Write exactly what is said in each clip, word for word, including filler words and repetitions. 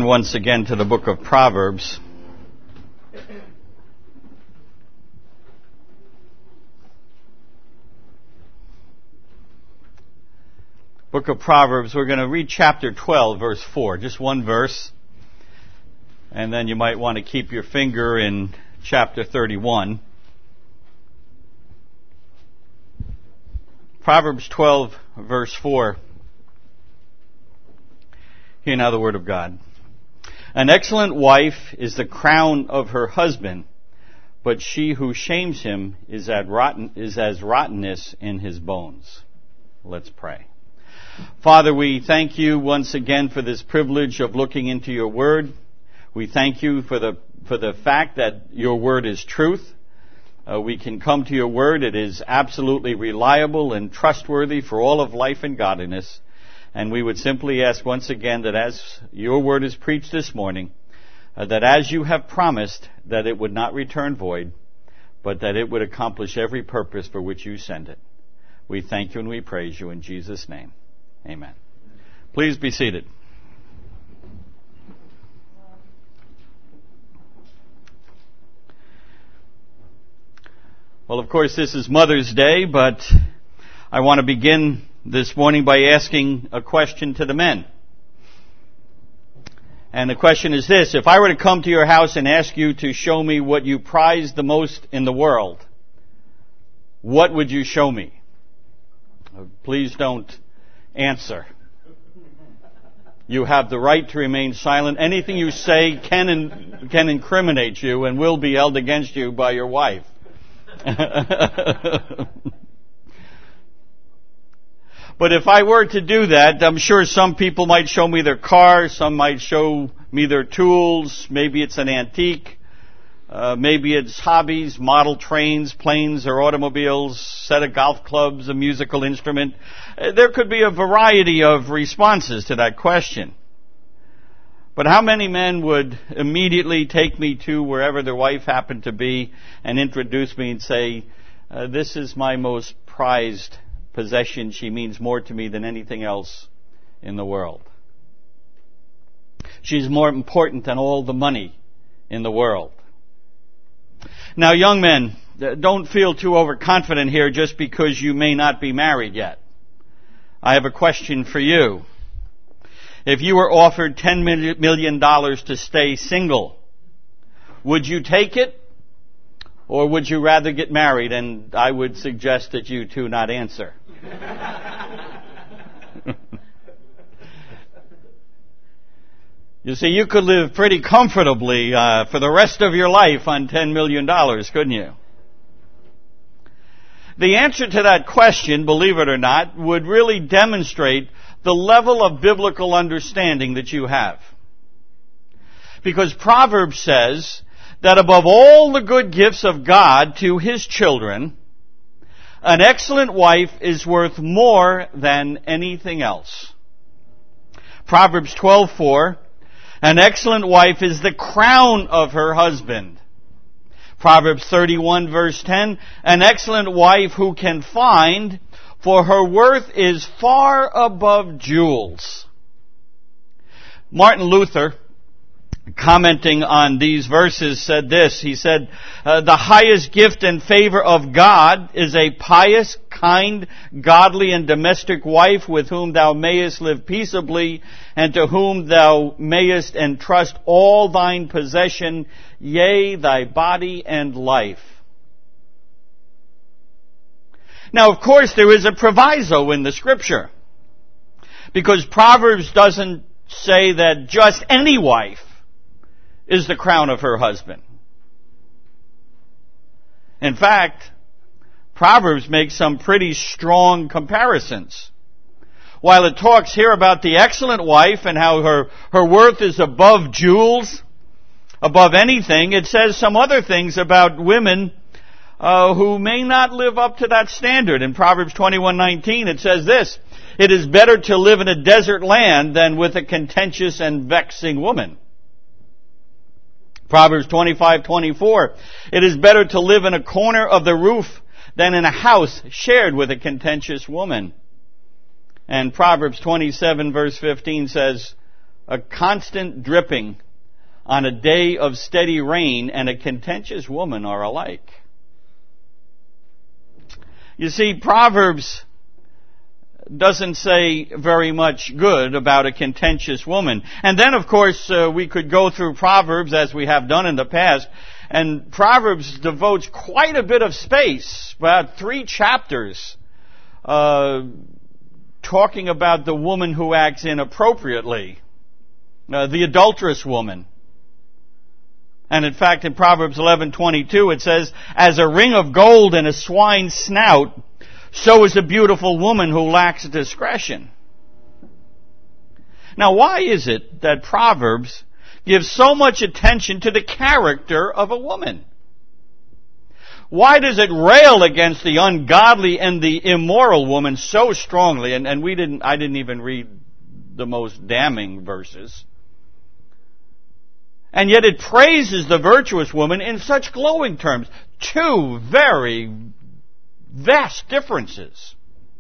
Once again to the book of Proverbs. Book of Proverbs, we're going to read chapter twelve, verse four, just one verse. And then you might want to keep your finger in chapter thirty-one. Proverbs twelve, verse four. Hear now the word of God. An excellent wife is the crown of her husband, but she who shames him is as rotten, is as rottenness in his bones. Let's pray. Father, we thank you once again for this privilege of looking into your word. We thank you for the for the fact that your word is truth. Uh, we can come to your word. It is absolutely reliable and trustworthy for all of life and godliness. And we would simply ask once again that as your word is preached this morning, uh, that as you have promised, that it would not return void, but that it would accomplish every purpose for which you send it. We thank you and we praise you in Jesus' name. Amen. Please be seated. Well, of course, this is Mother's Day, but I want to begin this morning by asking a question to the men. And the question is this: if I were to come to your house and ask you to show me what you prize the most in the world, what would you show me? Please don't answer. You have the right to remain silent. Anything you say can in, can incriminate you and will be held against you by your wife. But if I were to do that, I'm sure some people might show me their car, some might show me their tools, maybe it's an antique, uh, maybe it's hobbies, model trains, planes or automobiles, set of golf clubs, a musical instrument. Uh, there could be a variety of responses to that question. But how many men would immediately take me to wherever their wife happened to be and introduce me and say, uh, this is my most prized possession. She means more to me than anything else in the world. She's more important than all the money in the world. Now, young men, don't feel too overconfident here just because you may not be married yet. I have a question for you. If you were offered ten million dollars to stay single, would you take it? Or would you rather get married? And I would suggest that you two not answer. You see, you could live pretty comfortably uh, for the rest of your life on ten million dollars, couldn't you? The answer to that question, believe it or not, would really demonstrate the level of biblical understanding that you have. Because Proverbs says that above all the good gifts of God to His children, an excellent wife is worth more than anything else. Proverbs twelve four, an excellent wife is the crown of her husband. Proverbs thirty-one verse ten, an excellent wife who can find, for her worth is far above jewels. Martin Luther, commenting on these verses, said this. He said, uh, the highest gift and favor of God is a pious, kind, godly, and domestic wife with whom thou mayest live peaceably, and to whom thou mayest entrust all thine possession, yea, thy body and life. Now, of course, there is a proviso in the Scripture, because Proverbs doesn't say that just any wife is the crown of her husband. In fact, Proverbs makes some pretty strong comparisons. While it talks here about the excellent wife and how her, her worth is above jewels, above anything, it says some other things about women uh, who may not live up to that standard. In Proverbs twenty-one nineteen, it says this: it is better to live in a desert land than with a contentious and vexing woman. Proverbs twenty-five twenty-four, it is better to live in a corner of the roof than in a house shared with a contentious woman. And Proverbs twenty-seven verse fifteen says, A constant dripping on a day of steady rain and a contentious woman are alike. You see, Proverbs doesn't say very much good about a contentious woman. And then, of course, uh, we could go through Proverbs as we have done in the past, and Proverbs devotes quite a bit of space, about three chapters, uh, talking about the woman who acts inappropriately, uh, the adulterous woman. And in fact, in Proverbs eleven twenty-two, it says, "As a ring of gold in a swine's snout, so is a beautiful woman who lacks discretion." Now, why is it that Proverbs gives so much attention to the character of a woman? Why does it rail against the ungodly and the immoral woman so strongly? And, and we didn't, I didn't even read the most damning verses. And yet it praises the virtuous woman in such glowing terms. Two very vast differences.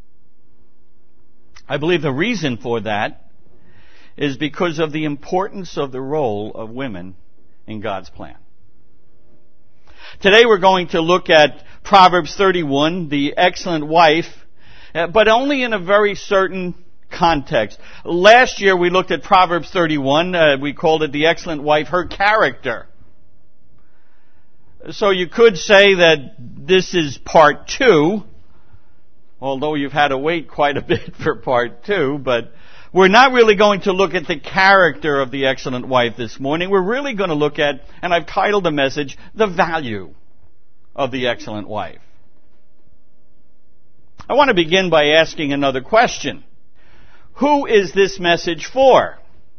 I believe the reason for that is because of the importance of the role of women in God's plan. Today we're going to look at Proverbs thirty-one, the excellent wife, but only in a very certain context. Last year we looked at Proverbs thirty-one, uh, we called it the excellent wife, her character. So you could say that this is part two, although you've had to wait quite a bit for part two, but we're not really going to look at the character of the excellent wife this morning. We're really going to look at, and I've titled the message, the value of the excellent wife. I want to begin by asking another question. Who is this message for?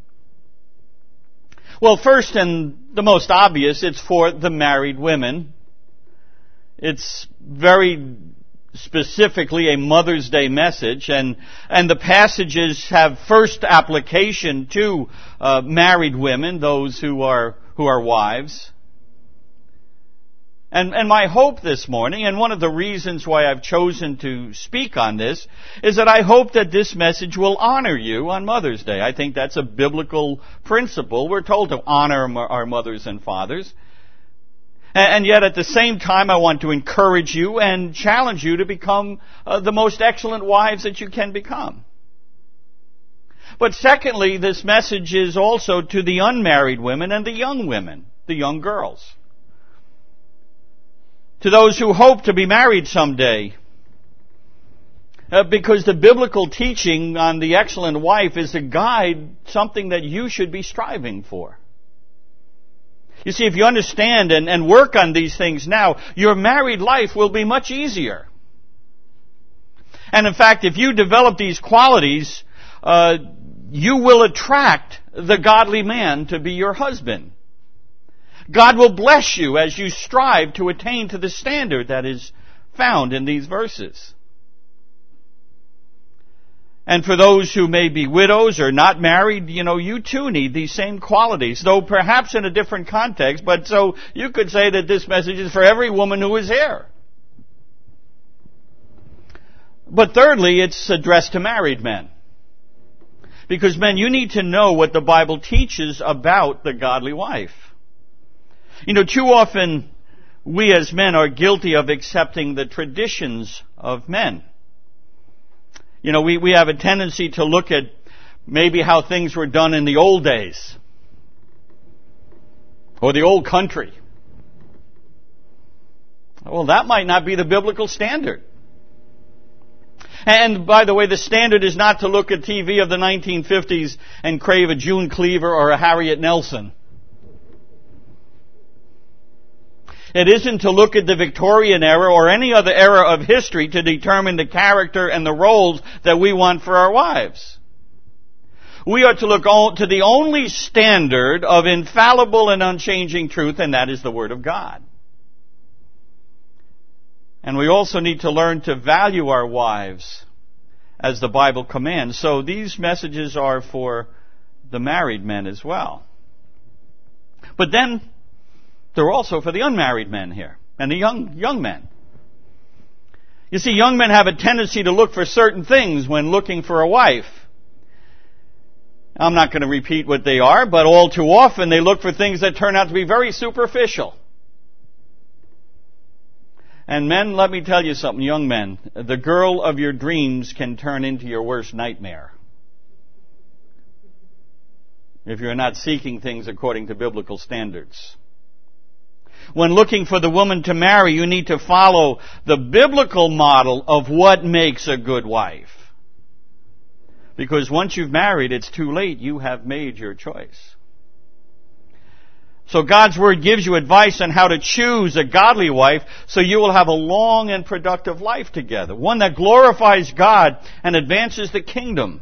Well, first and the most obvious, it's for the married women. It's very specifically a Mother's Day message, and and the passages have first application to uh, married women, those who are who are wives. And, and my hope this morning, and one of the reasons why I've chosen to speak on this, is that I hope that this message will honor you on Mother's Day. I think that's a biblical principle. We're told to honor our mothers and fathers. And yet at the same time, I want to encourage you and challenge you to become uh, the most excellent wives that you can become. But secondly, this message is also to the unmarried women and the young women, the young girls. To those who hope to be married someday. Uh, because the biblical teaching on the excellent wife is a guide, something that you should be striving for. You see, if you understand and, and work on these things now, your married life will be much easier. And in fact, if you develop these qualities, uh, you will attract the godly man to be your husband. God will bless you as you strive to attain to the standard that is found in these verses. And for those who may be widows or not married, you know, you too need these same qualities, though perhaps in a different context. But so you could say that this message is for every woman who is here. But thirdly, it's addressed to married men. Because men, you need to know what the Bible teaches about the godly wife. You know, too often we as men are guilty of accepting the traditions of men. You know, we, we have a tendency to look at maybe how things were done in the old days or the old country. Well, that might not be the biblical standard. And by the way, the standard is not to look at T V of the nineteen fifties and crave a June Cleaver or a Harriet Nelson. It isn't to look at the Victorian era or any other era of history to determine the character and the roles that we want for our wives. We are to look to the only standard of infallible and unchanging truth, and that is the Word of God. And we also need to learn to value our wives as the Bible commands. So these messages are for the married men as well. But then they're also for the unmarried men here and the young young men. You see, young men have a tendency to look for certain things when looking for a wife. I'm not going to repeat what they are, but all too often they look for things that turn out to be very superficial. And men, let me tell you something, young men. The girl of your dreams can turn into your worst nightmare if you're not seeking things according to biblical standards. When looking for the woman to marry, you need to follow the biblical model of what makes a good wife. Because once you've married, it's too late. You have made your choice. So God's Word gives you advice on how to choose a godly wife so you will have a long and productive life together. One that glorifies God and advances the kingdom.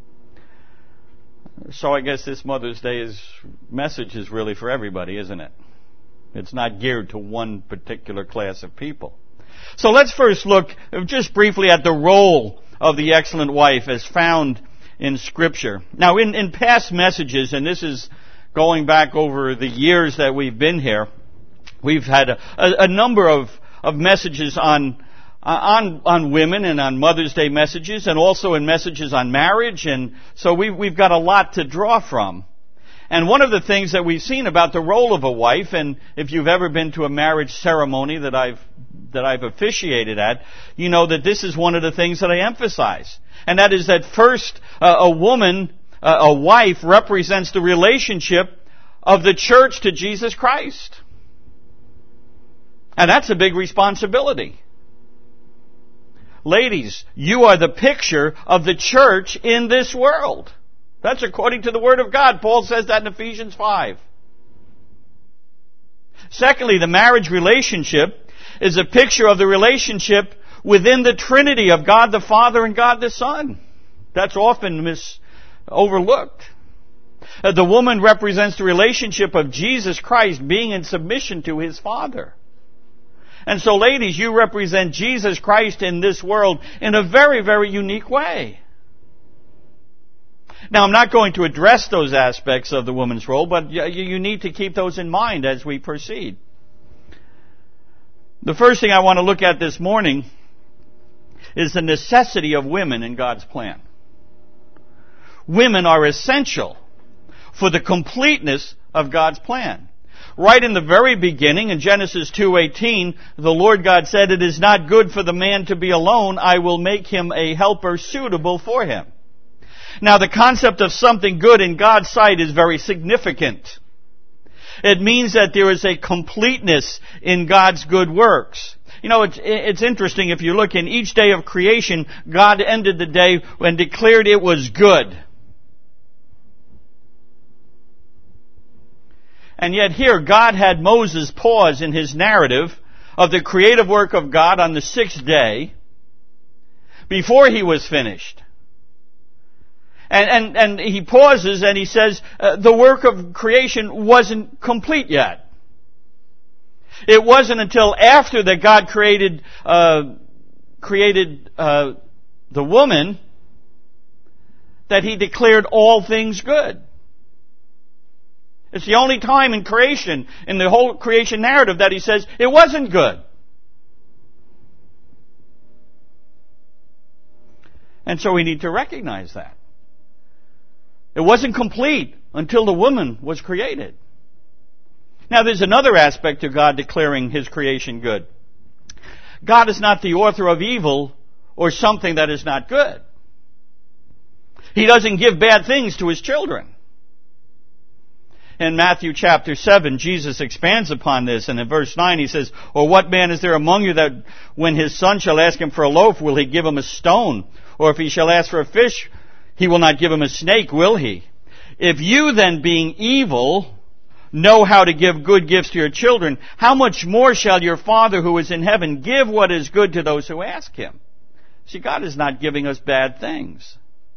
So I guess this Mother's Day's message is really for everybody, isn't it? It's not geared to one particular class of people. So let's first look just briefly at the role of the excellent wife as found in Scripture. Now, in, in past messages, and this is going back over the years that we've been here, we've had a, a, a number of, of messages on, on, on women and on Mother's Day messages, and also in messages on marriage, and so we've, we've got a lot to draw from. And one of the things that we've seen about the role of a wife, and if you've ever been to a marriage ceremony that I've that I've officiated at, you know that this is one of the things that I emphasize. And that is that first, uh, a woman, uh, a wife, represents the relationship of the church to Jesus Christ. And that's a big responsibility. Ladies, you are the picture of the church in this world. That's according to the Word of God. Paul says that in Ephesians five. Secondly, the marriage relationship is a picture of the relationship within the Trinity of God the Father and God the Son. That's often mis- overlooked. Uh, the woman represents the relationship of Jesus Christ being in submission to His Father. And so, ladies, you represent Jesus Christ in this world in a very, very unique way. Now, I'm not going to address those aspects of the woman's role, but you need to keep those in mind as we proceed. The first thing I want to look at this morning is the necessity of women in God's plan. Women are essential for the completeness of God's plan. Right in the very beginning, in Genesis two eighteen, the Lord God said, "It is not good for the man to be alone. I will make him a helper suitable for him." Now, the concept of something good in God's sight is very significant. It means that there is a completeness in God's good works. You know, it's, it's interesting. If you look in each day of creation, God ended the day and declared it was good. And yet here, God had Moses pause in his narrative of the creative work of God on the sixth day before he was finished. And, and, and he pauses and he says, uh, the work of creation wasn't complete yet. It wasn't until after that God created, uh, created, uh, the woman that He declared all things good. It's the only time in creation, in the whole creation narrative, that He says it wasn't good. And so we need to recognize that. It wasn't complete until the woman was created. Now, there's another aspect to God declaring His creation good. God is not the author of evil or something that is not good. He doesn't give bad things to His children. In Matthew chapter seven, Jesus expands upon this, and in verse nine He says, "Or what man is there among you that when his son shall ask him for a loaf, will he give him a stone? Or if he shall ask for a fish, he will not give him a snake, will he? If you then, being evil, know how to give good gifts to your children, how much more shall your Father who is in heaven give what is good to those who ask Him?" See, God is not giving us bad things.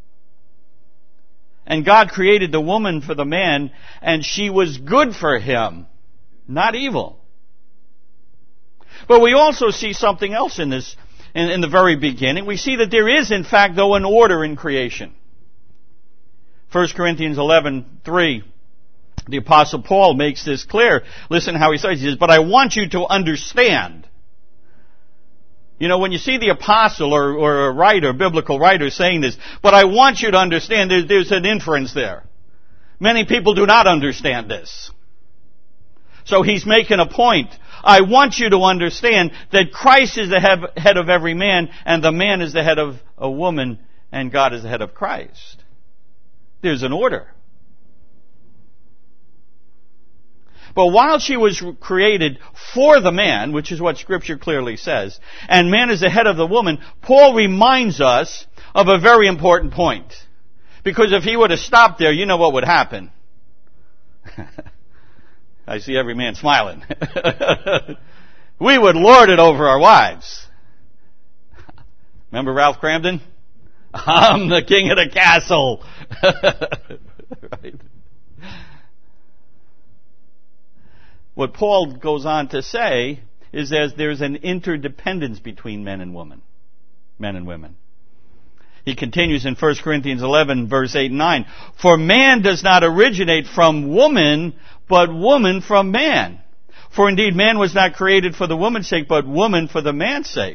And God created the woman for the man, and she was good for him, not evil. But we also see something else in this, in, in the very beginning. We see that there is, in fact, though, an order in creation. First Corinthians eleven three, the Apostle Paul makes this clear. Listen how he says, he says, "But I want you to understand You know, when you see the apostle or, or a writer, biblical writer saying this, but I want you to understand there's, there's an inference there. Many people do not understand this. So he's making a point. I want you to understand that Christ is the head of every man, and the man is the head of a woman, and God is the head of Christ. There's an order. But while she was created for the man, which is what Scripture clearly says, and man is the head of the woman, Paul reminds us of a very important point. Because if he would have stopped there, you know what would happen. I see every man smiling. We would lord it over our wives. Remember Ralph Cramden? I'm the king of the castle. Right. What Paul goes on to say is that there's an interdependence between men and women. Men and women. He continues in First Corinthians eleven, verse eight and nine. For man does not originate from woman, but woman from man. For indeed man was not created for the woman's sake, but woman for the man's sake.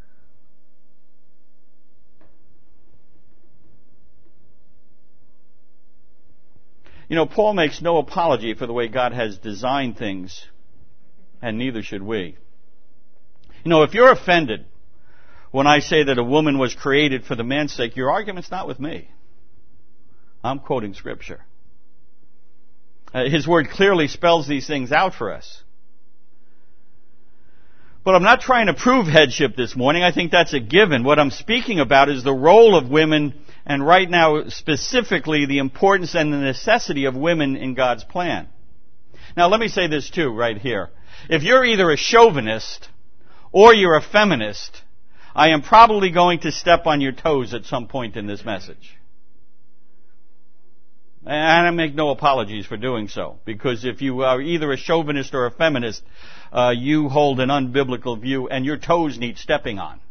You know, Paul makes no apology for the way God has designed things, and neither should we. You know, if you're offended when I say that a woman was created for the man's sake, your argument's not with me. I'm quoting Scripture. Uh, his Word clearly spells these things out for us. But I'm not trying to prove headship this morning. I think that's a given. What I'm speaking about is the role of women, and right now specifically the importance and the necessity of women in God's plan. Now let me say this too right here. If you're either a chauvinist or you're a feminist, I am probably going to step on your toes at some point in this message. And I make no apologies for doing so, because if you are either a chauvinist or a feminist, uh, you hold an unbiblical view and your toes need stepping on.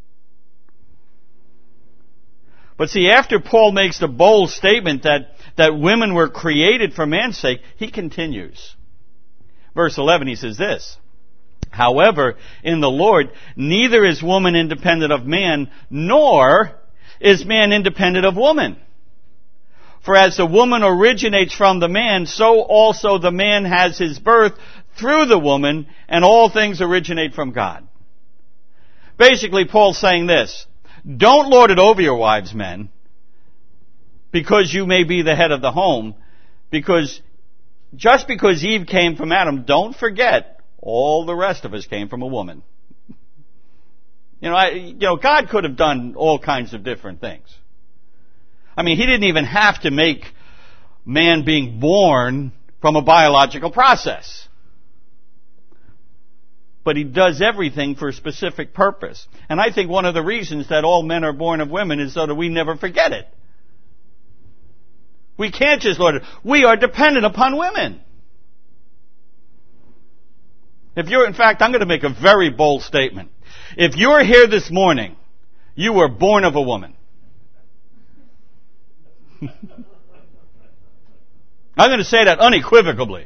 But see, after Paul makes the bold statement that, that women were created for man's sake, he continues. Verse eleven, he says this. However, in the Lord, neither is woman independent of man, nor is man independent of woman. For as the woman originates from the man, so also the man has his birth through the woman, and all things originate from God. Basically, Paul's saying this. Don't lord it over your wives, men, because you may be the head of the home, because just because Eve came from Adam, don't forget, all the rest of us came from a woman. You know, I, you know, God could have done all kinds of different things. I mean, He didn't even have to make man being born from a biological process. But He does everything for a specific purpose. And I think one of the reasons that all men are born of women is so that we never forget it. We can't just lord it. We are dependent upon women. If you're, in fact, I'm going to make a very bold statement. If you're here this morning, you were born of a woman. I'm going to say that unequivocally.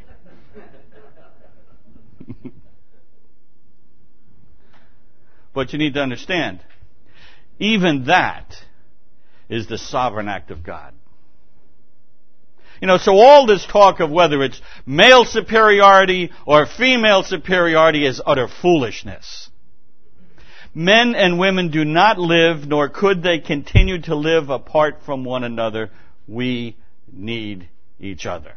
But you need to understand, even that is the sovereign act of God. You know, so all this talk of whether it's male superiority or female superiority is utter foolishness. Men and women do not live, nor could they continue to live apart from one another. We need each other.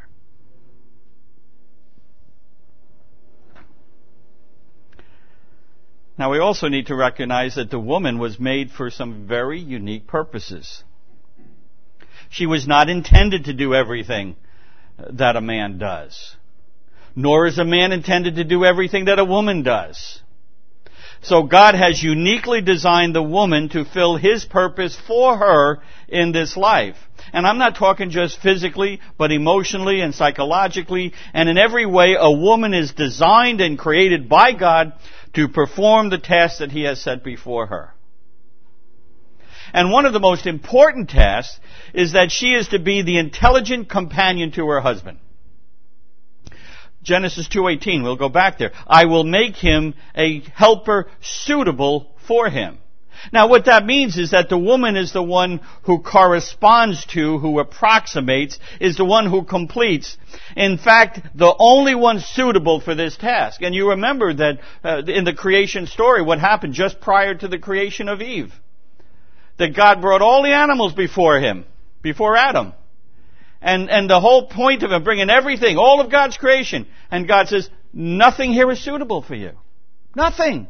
Now we also need to recognize that the woman was made for some very unique purposes. She was not intended to do everything that a man does. Nor is a man intended to do everything that a woman does. So God has uniquely designed the woman to fill His purpose for her in this life. And I'm not talking just physically, but emotionally and psychologically. And in every way, a woman is designed and created by God to perform the task that He has set before her. And one of the most important tasks is that she is to be the intelligent companion to her husband. Genesis two eighteen, we'll go back there. I will make him a helper suitable for him. Now what that means is that the woman is the one who corresponds to, who approximates, is the one who completes. In fact, the only one suitable for this task. And you remember that uh, in the creation story, what happened just prior to the creation of Eve? That God brought all the animals before him, before Adam. And, and the whole point of him bringing everything, all of God's creation. And God says, nothing here is suitable for you. Nothing.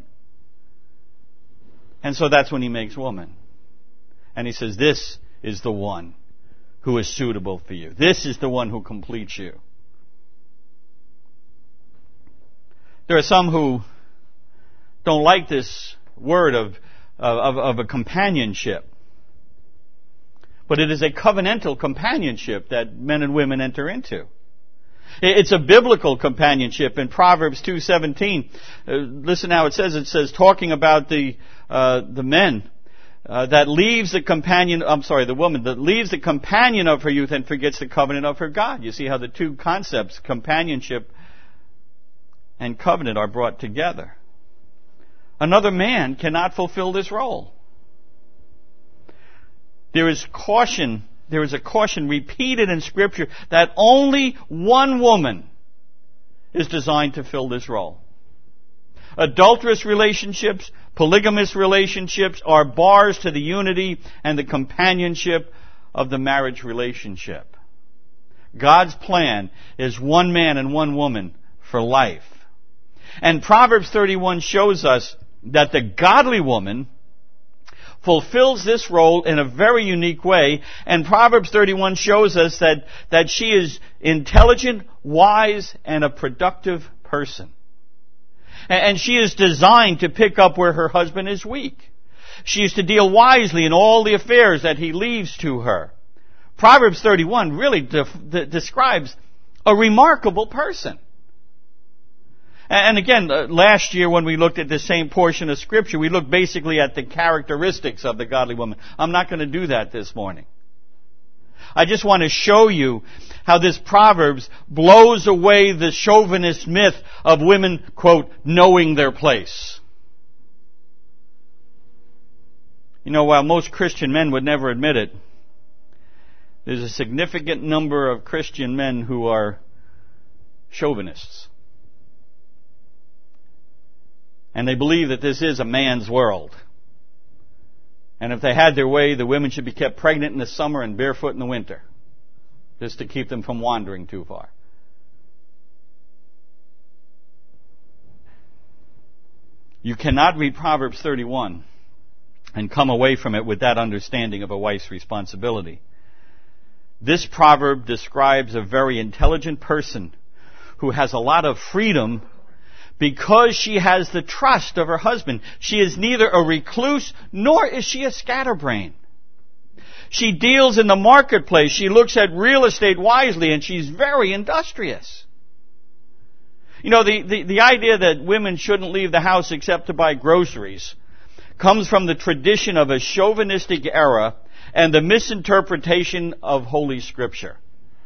And so that's when he makes woman. And he says, this is the one who is suitable for you. This is the one who completes you. There are some who don't like this word of, of, of a companionship. But it is a covenantal companionship that men and women enter into. It's a biblical companionship. In Proverbs two seventeen, uh, listen how it says. It says, talking about the uh, the men uh, that leaves the companion. I'm sorry, the woman that leaves the companion of her youth and forgets the covenant of her God. You see how the two concepts, companionship and covenant, are brought together. Another man cannot fulfill this role. There is caution. There is a caution repeated in Scripture that only one woman is designed to fill this role. Adulterous relationships, polygamous relationships are bars to the unity and the companionship of the marriage relationship. God's plan is one man and one woman for life. And Proverbs thirty-one shows us that the godly woman fulfills this role in a very unique way, and Proverbs thirty-one shows us that, that she is intelligent, wise, and a productive person. And she is designed to pick up where her husband is weak. She is to deal wisely in all the affairs that he leaves to her. Proverbs thirty-one really de- de- describes a remarkable person. And again, last year when we looked at the same portion of Scripture, we looked basically at the characteristics of the godly woman. I'm not going to do that this morning. I just want to show you how this Proverbs blows away the chauvinist myth of women, quote, knowing their place. You know, while most Christian men would never admit it, there's a significant number of Christian men who are chauvinists. And they believe that this is a man's world. And if they had their way, the women should be kept pregnant in the summer and barefoot in the winter, just to keep them from wandering too far. You cannot read Proverbs thirty-one and come away from it with that understanding of a wife's responsibility. This proverb describes a very intelligent person who has a lot of freedom because she has the trust of her husband. She is neither a recluse nor is she a scatterbrain. She deals in the marketplace. She looks at real estate wisely, and she's very industrious. You know, the, the, the idea that women shouldn't leave the house except to buy groceries comes from the tradition of a chauvinistic era and the misinterpretation of Holy Scripture.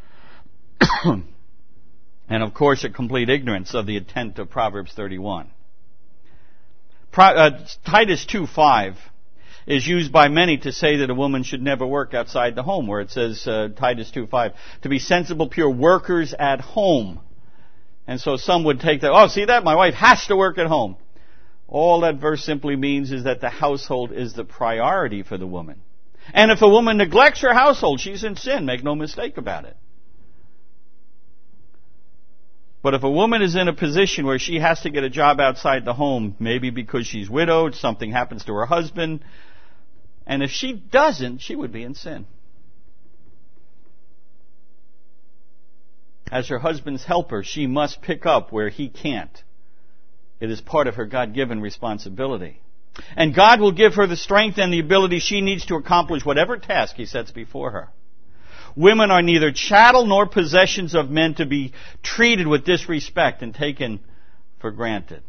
And of course, a complete ignorance of the intent of Proverbs thirty-one. Pro, uh, Titus two five is used by many to say that a woman should never work outside the home, where it says, uh, Titus two five, to be sensible, pure workers at home. And so some would take that, oh, see that? My wife has to work at home. All that verse simply means is that the household is the priority for the woman. And if a woman neglects her household, she's in sin. Make no mistake about it. But if a woman is in a position where she has to get a job outside the home, maybe because she's widowed, something happens to her husband, and if she doesn't, she would be in sin. As her husband's helper, she must pick up where he can't. It is part of her God-given responsibility. And God will give her the strength and the ability she needs to accomplish whatever task He sets before her. Women are neither chattel nor possessions of men to be treated with disrespect and taken for granted.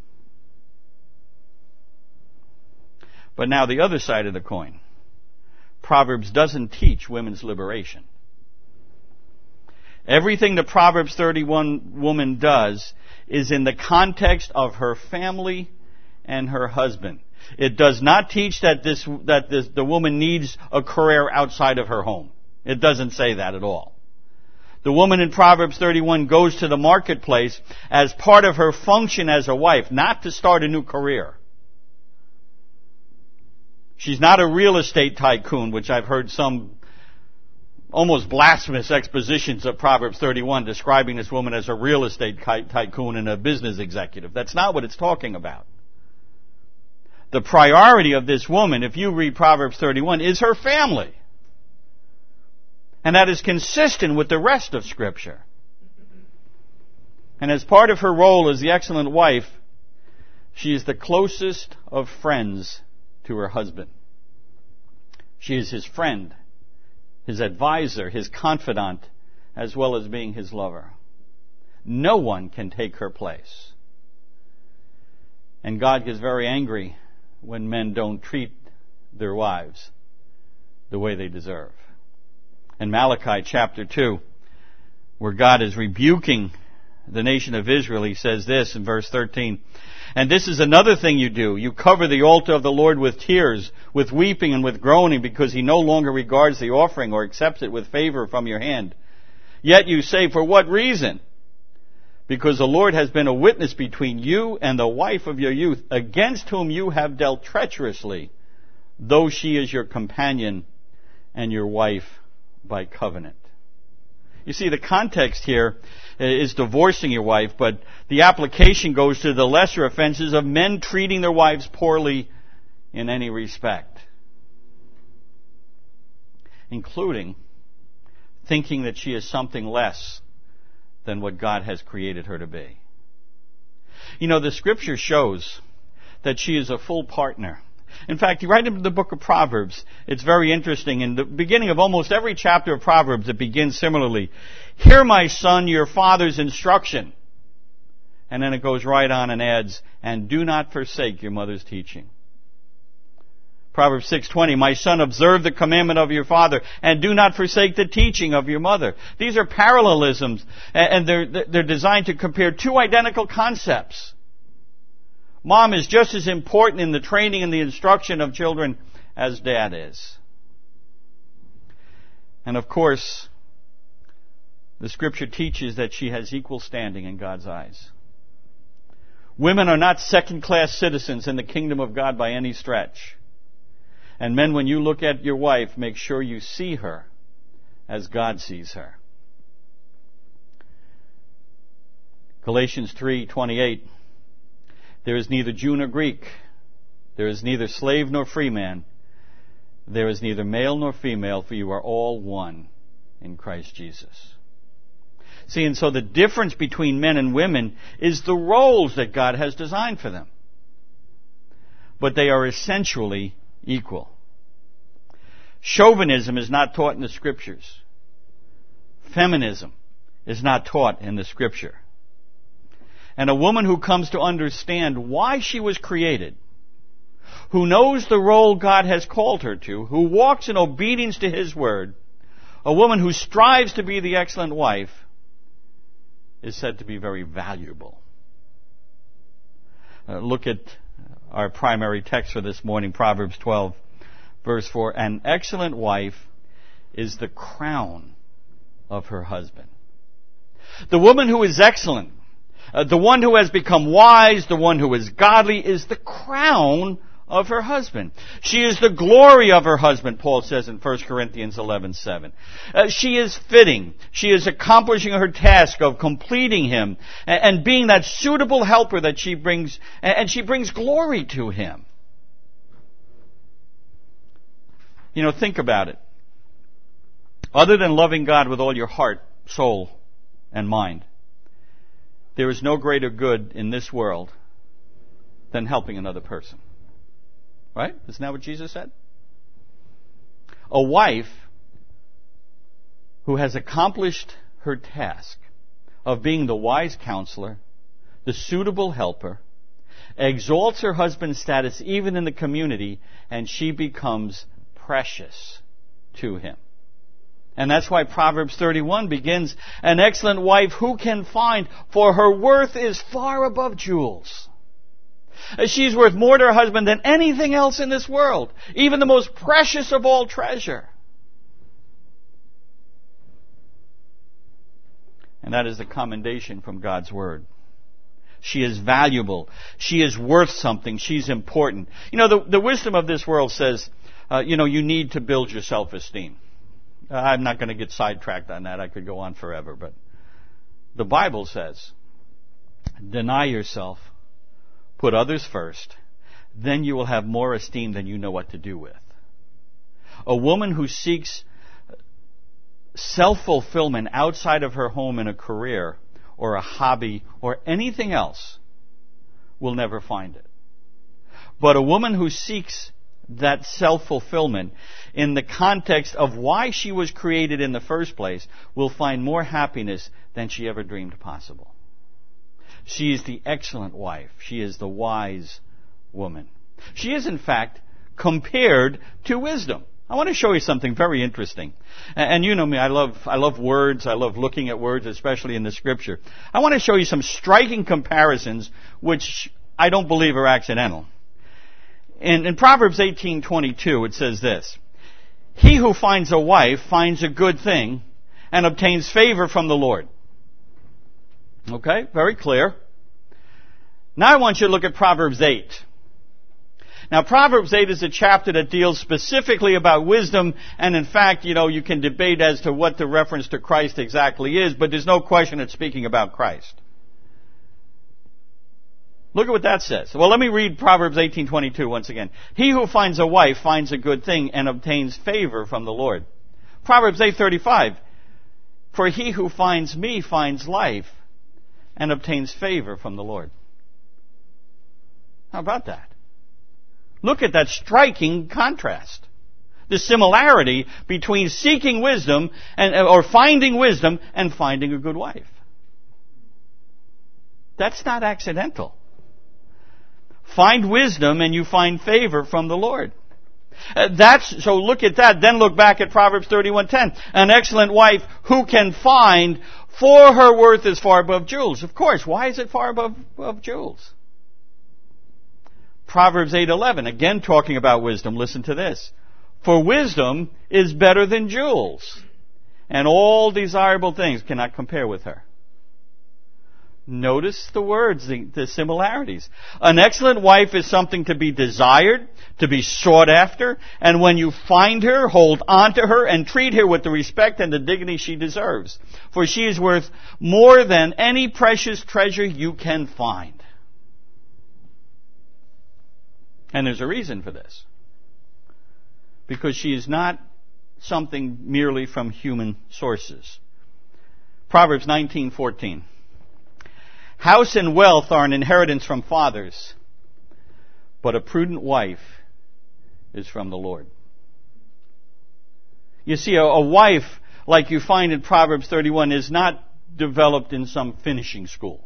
But now the other side of the coin. Proverbs doesn't teach women's liberation. Everything the Proverbs thirty-one woman does is in the context of her family and her husband. It does not teach that this that this, the woman needs a career outside of her home. It doesn't say that at all. The woman in Proverbs thirty-one goes to the marketplace as part of her function as a wife, not to start a new career. She's not a real estate tycoon, which I've heard some almost blasphemous expositions of Proverbs thirty-one describing this woman as a real estate tycoon and a business executive. That's not what it's talking about. The priority of this woman, if you read Proverbs thirty-one, is her family. And that is consistent with the rest of Scripture. And as part of her role as the excellent wife, she is the closest of friends to her husband. She is his friend, his advisor, his confidant, as well as being his lover. No one can take her place. And God gets very angry when men don't treat their wives the way they deserve. In Malachi chapter two, where God is rebuking the nation of Israel, he says this in verse thirteen, "And this is another thing you do. You cover the altar of the Lord with tears, with weeping and with groaning, because he no longer regards the offering or accepts it with favor from your hand. Yet you say, for what reason? Because the Lord has been a witness between you and the wife of your youth, against whom you have dealt treacherously, though she is your companion and your wife by covenant." You see, the context here is divorcing your wife, but the application goes to the lesser offenses of men treating their wives poorly in any respect, including thinking that she is something less than what God has created her to be. You know, the Scripture shows that she is a full partner. In fact, you write in the book of Proverbs, it's very interesting. In the beginning of almost every chapter of Proverbs, it begins similarly. "Hear, my son, your father's instruction." And then it goes right on and adds, "And do not forsake your mother's teaching." Proverbs six twenty, "My son, observe the commandment of your father, and do not forsake the teaching of your mother." These are parallelisms, and they're, they're designed to compare two identical concepts. Mom is just as important in the training and the instruction of children as dad is. And of course, the Scripture teaches that she has equal standing in God's eyes. Women are not second-class citizens in the kingdom of God by any stretch. And men, when you look at your wife, make sure you see her as God sees her. Galatians three twenty-eight. "There is neither Jew nor Greek. There is neither slave nor free man. There is neither male nor female, for you are all one in Christ Jesus." See, and so the difference between men and women is the roles that God has designed for them. But they are essentially equal. Chauvinism is not taught in the Scriptures. Feminism is not taught in the Scripture. And a woman who comes to understand why she was created, who knows the role God has called her to, who walks in obedience to His Word, a woman who strives to be the excellent wife, is said to be very valuable. Uh, look at our primary text for this morning, Proverbs twelve, verse four. "An excellent wife is the crown of her husband." The woman who is excellent, Uh, the one who has become wise, the one who is godly, is the crown of her husband. She is the glory of her husband, Paul says in First Corinthians eleven seven. Uh, she is fitting. She is accomplishing her task of completing him and, and being that suitable helper that she brings, and she brings glory to him. You know, think about it. Other than loving God with all your heart, soul, and mind, there is no greater good in this world than helping another person. Right? Isn't that what Jesus said? A wife who has accomplished her task of being the wise counselor, the suitable helper, exalts her husband's status even in the community, and she becomes precious to him. And that's why Proverbs thirty-one begins, "An excellent wife who can find, for her worth is far above jewels." She's worth more to her husband than anything else in this world, even the most precious of all treasure. And that is the commendation from God's Word. She is valuable. She is worth something. She's important. You know, the, the wisdom of this world says, uh, you know, you need to build your self-esteem. Uh, I'm not going to get sidetracked on that. I could go on forever. But the Bible says, deny yourself, put others first, then you will have more esteem than you know what to do with. A woman who seeks self-fulfillment outside of her home in a career or a hobby or anything else will never find it. But a woman who seeks that self-fulfillment in the context of why she was created in the first place will find more happiness than she ever dreamed possible. She is the excellent wife. She is the wise woman. She is, in fact, compared to wisdom. I want to show you something very interesting. And you know me, I love, I love words. I love looking at words, especially in the Scripture. I want to show you some striking comparisons which I don't believe are accidental. In, in Proverbs eighteen twenty-two, it says this, "He who finds a wife finds a good thing and obtains favor from the Lord." Okay, very clear. Now I want you to look at Proverbs eight. Now, Proverbs eight is a chapter that deals specifically about wisdom, and in fact, you know, you can debate as to what the reference to Christ exactly is, but there's no question it's speaking about Christ. Look at what that says. Well, let me read Proverbs eighteen twenty-two once again. "He who finds a wife finds a good thing and obtains favor from the Lord." Proverbs eight thirty-five, "For he who finds me finds life and obtains favor from the Lord." How about that? Look at that striking contrast. The similarity between seeking wisdom and, or finding wisdom and finding a good wife. That's not accidental. Find wisdom and you find favor from the Lord. Uh, that's, so look at that. Then look back at Proverbs thirty-one ten. "An excellent wife who can find, for her worth is far above jewels." Of course, why is it far above, above jewels? Proverbs eight eleven, again talking about wisdom. Listen to this. "For wisdom is better than jewels, and all desirable things cannot compare with her." Notice the words, the, the similarities. An excellent wife is something to be desired, to be sought after, and when you find her, hold on to her and treat her with the respect and the dignity she deserves. For she is worth more than any precious treasure you can find. And there's a reason for this. Because she is not something merely from human sources. Proverbs nineteen fourteen. "House and wealth are an inheritance from fathers, but a prudent wife is from the Lord." You see, a, a wife, like you find in Proverbs thirty-one, is not developed in some finishing school.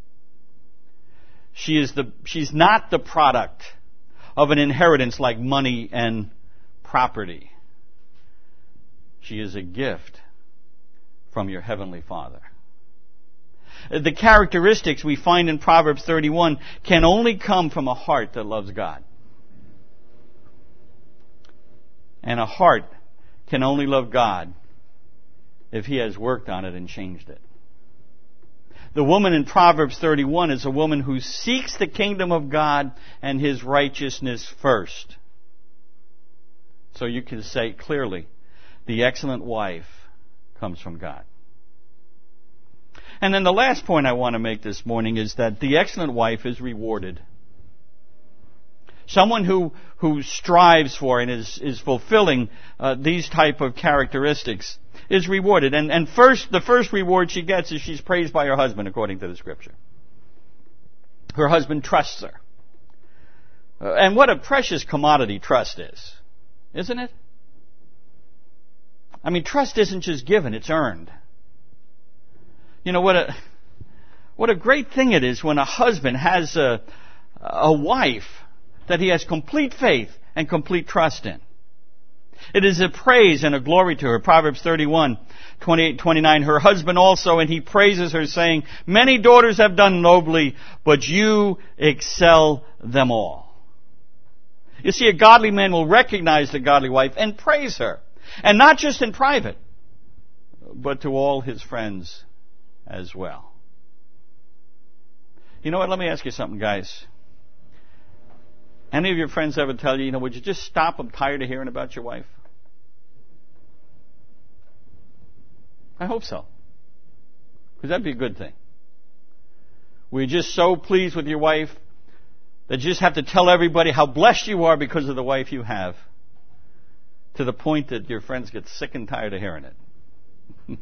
She is the, she's not the product of an inheritance like money and property. She is a gift from your heavenly Father. The characteristics we find in Proverbs thirty-one can only come from a heart that loves God. And a heart can only love God if He has worked on it and changed it. The woman in Proverbs thirty-one is a woman who seeks the kingdom of God and His righteousness first. So you can say clearly, the excellent wife comes from God. And then the last point I want to make this morning is that the excellent wife is rewarded. Someone who, who strives for and is, is fulfilling uh, these type of characteristics is rewarded. And, and first, the first reward she gets is she's praised by her husband, according to the Scripture. Her husband trusts her. Uh, and what a precious commodity trust is, isn't it? I mean, trust isn't just given, it's earned. You know, what a, what a great thing it is when a husband has a, a wife that he has complete faith and complete trust in. It is a praise and a glory to her. Proverbs thirty-one, twenty-eight, twenty-nine. Her husband also, and he praises her, saying, many daughters have done nobly, but you excel them all. You see, a godly man will recognize the godly wife and praise her. And not just in private, but to all his friends as well. You know what? Let me ask you something, guys. Any of your friends ever tell you, you know, would you just stop? I'm tired of hearing about your wife. I hope so. Because that'd be a good thing. Were you just so pleased with your wife that you just have to tell everybody how blessed you are because of the wife you have, to the point that your friends get sick and tired of hearing it?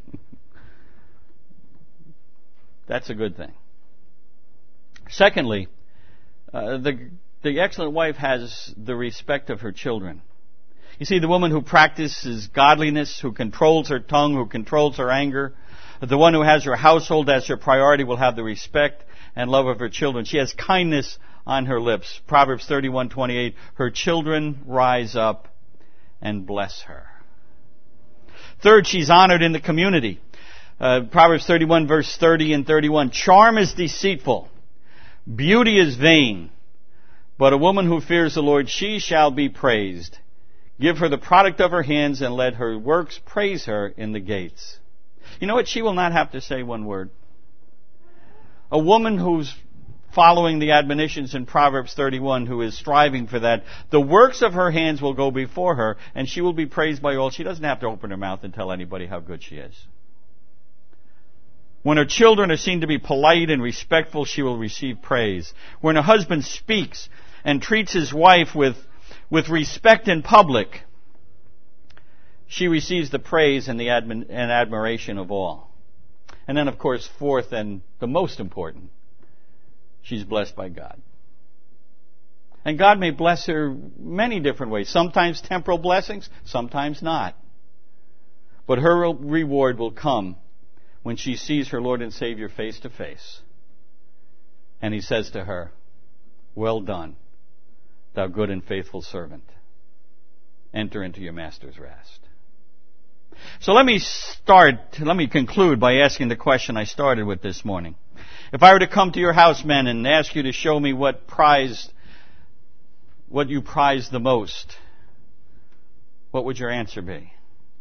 That's a good thing. Secondly, uh, the the excellent wife has the respect of her children. You see, the woman who practices godliness, who controls her tongue, who controls her anger, the one who has her household as her priority will have the respect and love of her children. She has kindness on her lips. Proverbs thirty-one twenty-eight, her children rise up and bless her. Third, she's honored in the community. Uh, Proverbs thirty-one verse thirty and thirty-one, charm is deceitful, beauty is vain, but a woman who fears the Lord, she shall be praised. Give her the product of her hands, and let her works praise her in the gates. You know what? She will not have to say one word. A woman who's following the admonitions in Proverbs thirty-one, who is striving for that, the works of her hands will go before her, and she will be praised by all. She doesn't have to open her mouth and tell anybody how good she is. When her children are seen to be polite and respectful, she will receive praise. When her husband speaks and treats his wife with, with respect in public, she receives the praise and the admin, and admiration of all. And then, of course, fourth and the most important, she's blessed by God. And God may bless her many different ways. Sometimes temporal blessings, sometimes not. But her reward will come when she sees her Lord and Savior face to face. And He says to her, well done, thou good and faithful servant. Enter into your master's rest. So let me start, let me conclude by asking the question I started with this morning. If I were to come to your house, men, and ask you to show me what prized, what you prize the most, what would your answer be?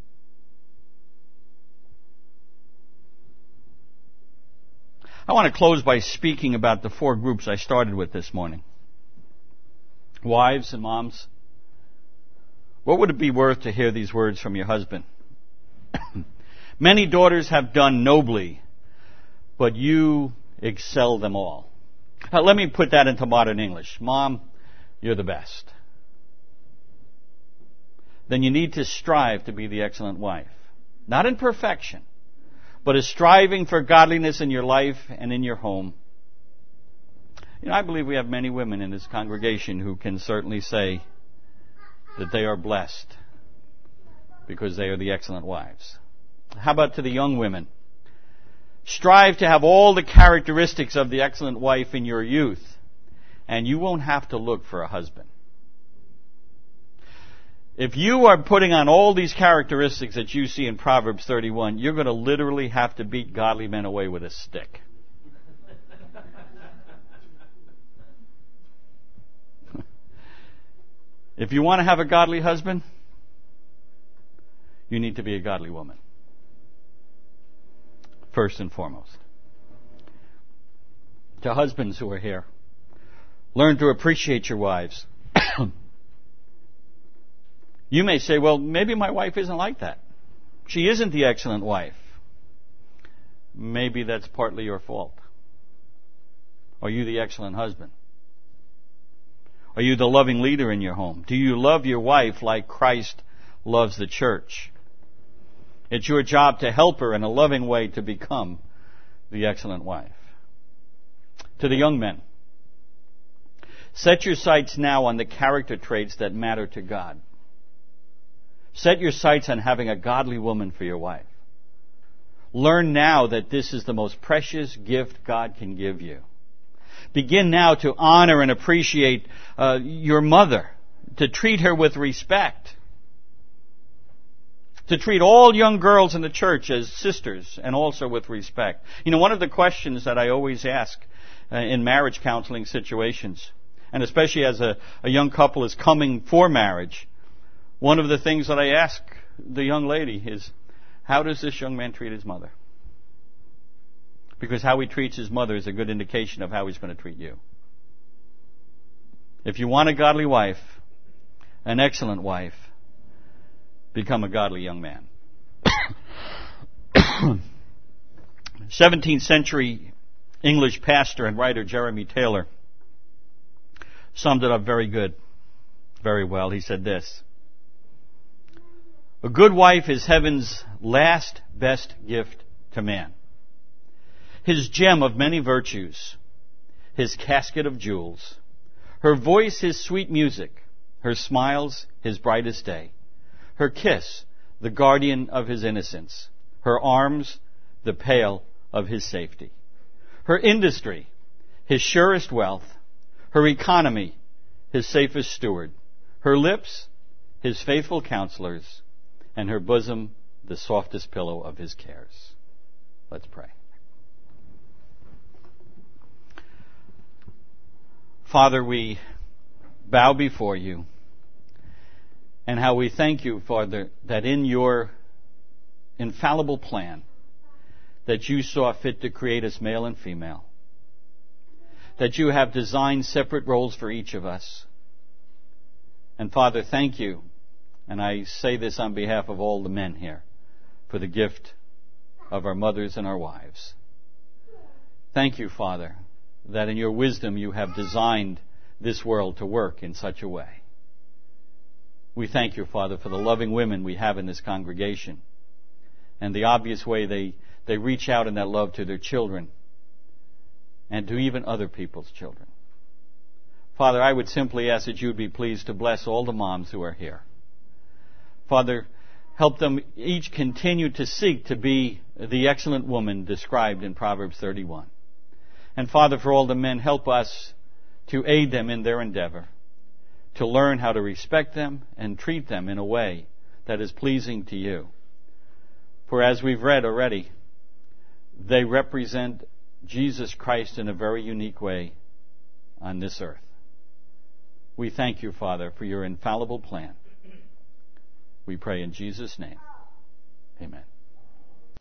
I want to close by speaking about the four groups I started with this morning. Wives and moms, what would it be worth to hear these words from your husband? Many daughters have done nobly, but you excel them all. Now, let me put that into modern English. Mom, you're the best. Then you need to strive to be the excellent wife. Not in perfection, but as striving for godliness in your life and in your home. You know, I believe we have many women in this congregation who can certainly say that they are blessed because they are the excellent wives. How about to the young women? Strive to have all the characteristics of the excellent wife in your youth, and you won't have to look for a husband. If you are putting on all these characteristics that you see in Proverbs thirty-one, you're going to literally have to beat godly men away with a stick. If you want to have a godly husband, you need to be a godly woman. First and foremost. To husbands who are here, learn to appreciate your wives. You may say, well, maybe my wife isn't like that. She isn't the excellent wife. Maybe that's partly your fault. Are you the excellent husband? Are you the loving leader in your home? Do you love your wife like Christ loves the church? It's your job to help her in a loving way to become the excellent wife. To the young men, set your sights now on the character traits that matter to God. Set your sights on having a godly woman for your wife. Learn now that this is the most precious gift God can give you. Begin now to honor and appreciate uh, your mother, to treat her with respect. to treat all young girls in the church as sisters and also with respect. You know, one of the questions that I always ask uh, in marriage counseling situations, and especially as a, a young couple is coming for marriage, one of the things that I ask the young lady is, how does this young man treat his mother? Because how he treats his mother is a good indication of how he's going to treat you. If you want a godly wife, an excellent wife, become a godly young man. seventeenth century English pastor and writer Jeremy Taylor summed it up very good, very well. He said this: a good wife is heaven's last best gift to man. His gem of many virtues, his casket of jewels, her voice his sweet music, her smiles his brightest day, her kiss the guardian of his innocence, her arms the pale of his safety, her industry his surest wealth, her economy his safest steward, her lips his faithful counselors, and her bosom the softest pillow of his cares. Let's pray. Father, we bow before you, and how we thank you, Father, that in your infallible plan that you saw fit to create us male and female, that you have designed separate roles for each of us. And Father, thank you, and I say this on behalf of all the men here, for the gift of our mothers and our wives. Thank you, Father, that in your wisdom you have designed this world to work in such a way. We thank you, Father, for the loving women we have in this congregation and the obvious way they, they reach out in that love to their children and to even other people's children. Father, I would simply ask that you would be pleased to bless all the moms who are here. Father, help them each continue to seek to be the excellent woman described in Proverbs thirty-one. And Father, for all the men, help us to aid them in their endeavor, to learn how to respect them and treat them in a way that is pleasing to you. For as we've read already, they represent Jesus Christ in a very unique way on this earth. We thank you, Father, for your infallible plan. We pray in Jesus' name. Amen.